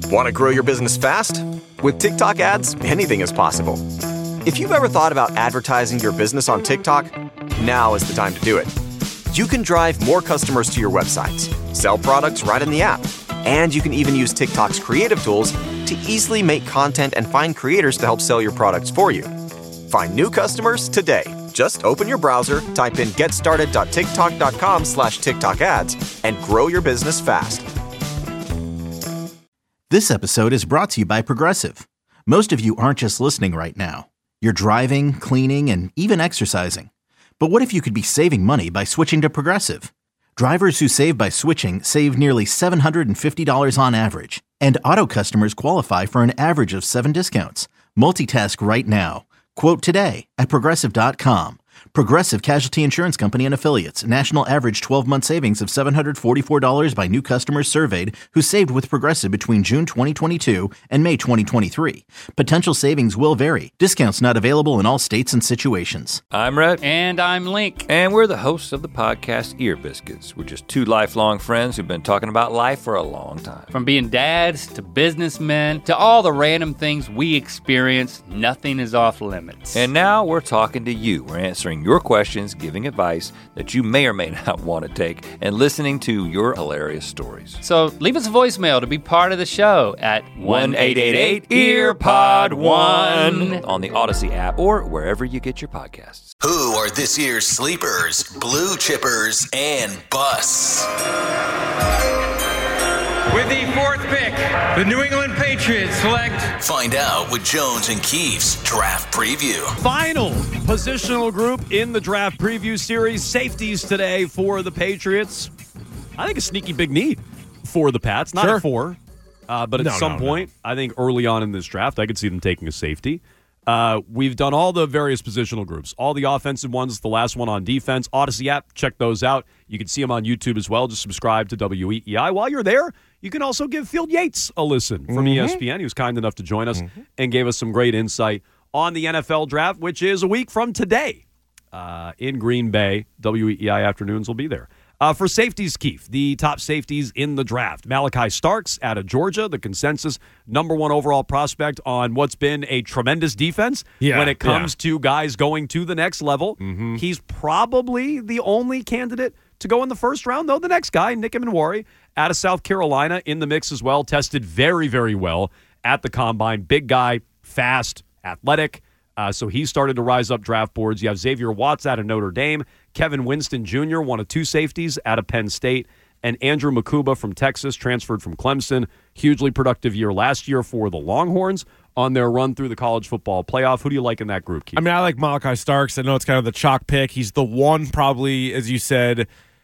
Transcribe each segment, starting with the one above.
Want to grow your business fast? With TikTok ads, anything is possible. If you've ever thought about advertising your business on TikTok, now is the time to do it. You can drive more customers to your websites, sell products right in the app, and you can even use TikTok's creative tools to easily make content and find creators to help sell your products for you. Find new customers today. Just open your browser, type in getstarted.tiktok.com/TikTok ads, and grow your business fast. This episode is brought to you by Progressive. Most of you aren't just listening right now. You're driving, cleaning, and even exercising. But what if you could be saving money by switching to Progressive? Drivers who save by switching save nearly $750 on average. And auto customers qualify for an average of 7 discounts. Multitask right now. Quote today at Progressive.com. Progressive Casualty Insurance Company and Affiliates. National average 12-month savings of $744 by new customers surveyed who saved with Progressive between June 2022 and May 2023. Potential savings will vary. Discounts not available in all states and situations. I'm Rhett. And I'm Link. And we're the hosts of the podcast Ear Biscuits. We're just two lifelong friends who've been talking about life for a long time. From being dads to businessmen to all the random things we experience, nothing is off limits. And now we're talking to you. We're answering your questions, giving advice that you may or may not want to take, and listening to your hilarious stories. So leave us a voicemail to be part of the show at 1-888-EARPOD-1 on the Odyssey app or wherever you get your podcasts. Who are this year's sleepers, blue chippers, and busts? With the 4th pick, the New England Patriots select. Find out with Jones and Keefe's draft preview. Final positional group in the draft preview series. Safeties today for the Patriots. I think a sneaky big need for the Pats. Not at 4, but at some point, I think early on in this draft, I could see them taking a safety. We've done all the various positional groups, all the offensive ones, the last one on defense. Odyssey app, check those out. You can see them on YouTube as well. Just subscribe to WEEI. While you're there, you can also give Field Yates a listen from ESPN. He was kind enough to join us and gave us some great insight on the NFL draft, which is a week from today in Green Bay. WEEI Afternoons will be there. For safeties, Keefe, the top safeties in the draft. Malachi Starks out of Georgia, the consensus #1 overall prospect on what's been a tremendous defense when it comes to guys going to the next level. He's probably the only candidate to go in the first round, though. The next guy, Nick Emenwari, out of South Carolina, in the mix as well. Tested very, very well at the Combine. Big guy, fast, athletic. So he started to rise up draft boards. You have Xavier Watts out of Notre Dame. Kevin Winston Jr., one of 2 safeties out of Penn State. And Andrew Makuba from Texas, transferred from Clemson. Hugely productive year last year for the Longhorns on their run through the college football playoff. Who do you like in that group, Keith? I mean, I like Malachi Starks. I know it's kind of the chalk pick. He's the one probably, as you said,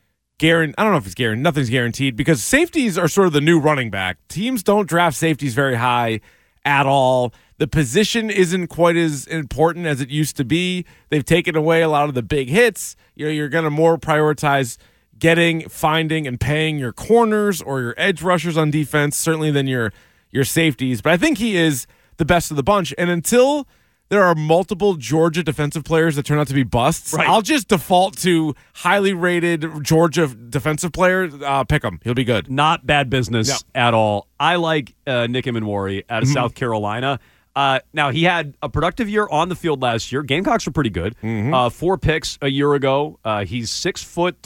I don't know if it's guaranteed. Nothing's guaranteed because safeties are sort of the new running back. Teams don't draft safeties very high at all. The position isn't quite as important as it used to be. They've taken away a lot of the big hits. You're going to more prioritize getting, finding, and paying your corners or your edge rushers on defense, certainly than your safeties. But I think he is the best of the bunch. And until there are multiple Georgia defensive players that turn out to be busts, I'll just default to highly rated Georgia defensive player. Pick him. He'll be good. Not bad business at all. I like Nick Emenwari out of South Carolina. Now, he had a productive year on the field last year. Gamecocks were pretty good. 4 picks a year ago. He's 6'3",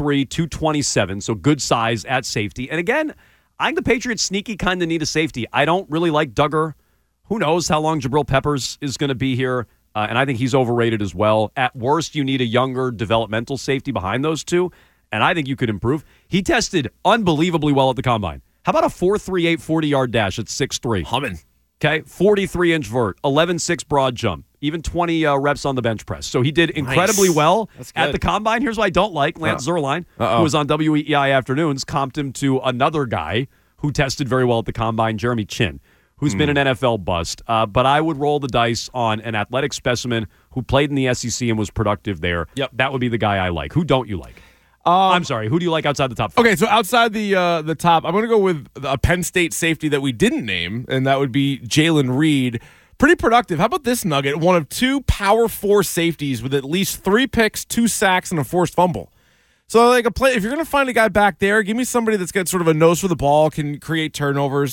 227, so good size at safety. And again, I think the Patriots sneaky kind of need a safety. I don't really like Duggar. Who knows how long Jabril Peppers is going to be here, and I think he's overrated as well. At worst, you need a younger developmental safety behind those two, and I think you could improve. He tested unbelievably well at the Combine. How about a 4.38 40-yard dash at 6'3"? Humming. Okay, 43-inch vert, 11.6 broad jump, even 20 reps on the bench press. So he did incredibly well at the Combine. Here's what I don't like. Lance Zierlein, who was on WEEI Afternoons, comped him to another guy who tested very well at the Combine, Jeremy Chin, who's been an NFL bust. But I would roll the dice on an athletic specimen who played in the SEC and was productive there. That would be the guy I like. Who don't you like? I'm sorry. Who do you like outside the top 5? Okay, so outside the top, I'm going to go with a Penn State safety that we didn't name, and that would be Jalen Reed. Pretty productive. How about this nugget? One of 2 Power 4 safeties with at least 3 picks, 2 sacks, and a forced fumble. So, like if you're going to find a guy back there, give me somebody that's got sort of a nose for the ball, can create turnovers.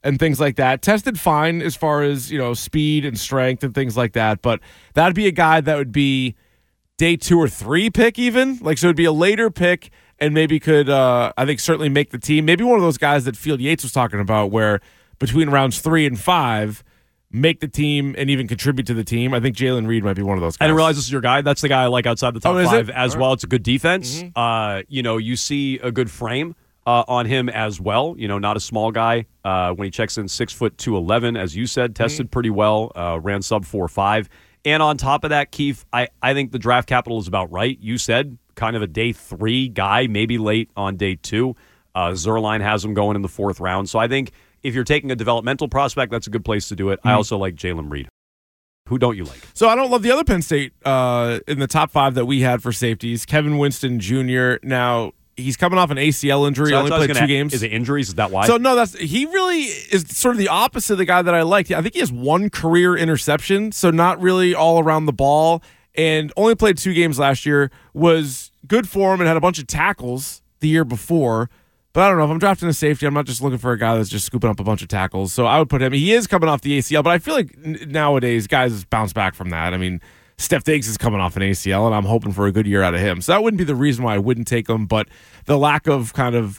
and things like that. Tested fine as far as, speed and strength and things like that. But that'd be a guy that would be day 2 or 3 pick even. So it'd be a later pick and maybe could, I think, certainly make the team. Maybe one of those guys that Field Yates was talking about where between rounds 3 and 5, make the team and even contribute to the team. I think Jalen Reed might be one of those guys. I didn't realize this is your guy. That's the guy I like outside the top 5 as well. It's a good defense. Mm-hmm. You see a good frame on him as well. Not a small guy. When he checks in 6 foot 211, as you said, tested pretty well, ran sub 4.5. And on top of that, Keith, I think the draft capital is about right. You said kind of a day 3 guy, maybe late on day 2. Zerline has him going in the 4th round. So I think if you're taking a developmental prospect, that's a good place to do it. I also like Jalen Reed. Who don't you like? So I don't love the other Penn State in the top 5 that we had for safeties. Kevin Winston Jr. Now, he's coming off an ACL injury. So only played 2 games. Is it injuries? Is that why? So no, he really is sort of the opposite of the guy that I like. I think he has 1 career interception, so not really all around the ball, and only played 2 games last year. Was good for him and had a bunch of tackles the year before. But I don't know. If I'm drafting a safety, I'm not just looking for a guy that's just scooping up a bunch of tackles. So I would put him. He is coming off the ACL, but I feel like nowadays guys bounce back from that. I mean, Steph Diggs is coming off an ACL, and I'm hoping for a good year out of him. So that wouldn't be the reason why I wouldn't take him, but the lack of kind of,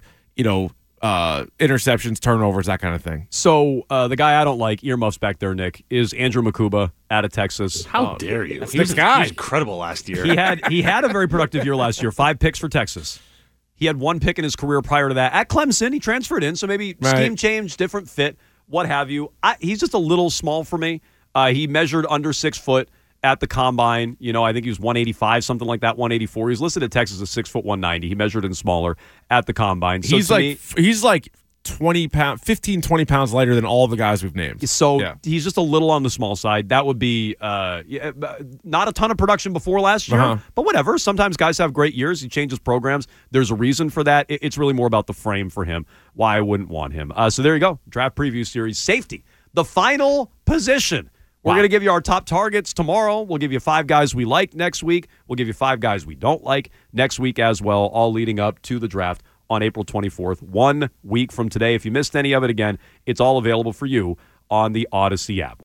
interceptions, turnovers, that kind of thing. So the guy I don't like, earmuffs back there, Nick, is Andrew Makuba out of Texas. How dare you? This guy. He was incredible last year. He had a very productive year last year. 5 picks for Texas. He had 1 pick in his career prior to that. At Clemson, he transferred in, so maybe scheme change, different fit, what have you. He's just a little small for me. He measured under 6 foot at the combine. I think he was 185, something like that, 184. He's listed at Texas as 6 foot 190. He measured in smaller at the combine. So he's like 20 pounds, 15, 20 pounds lighter than all the guys we've named. So he's just a little on the small side. That would be not a ton of production before last year, but whatever. Sometimes guys have great years. He changes programs. There's a reason for that. It's really more about the frame for him, why I wouldn't want him. So there you go. Draft preview series. Safety, the final position. We're going to give you our top targets tomorrow. We'll give you 5 guys we like next week. We'll give you 5 guys we don't like next week as well, all leading up to the draft on April 24th, 1 week from today. If you missed any of it, again, it's all available for you on the Odyssey app.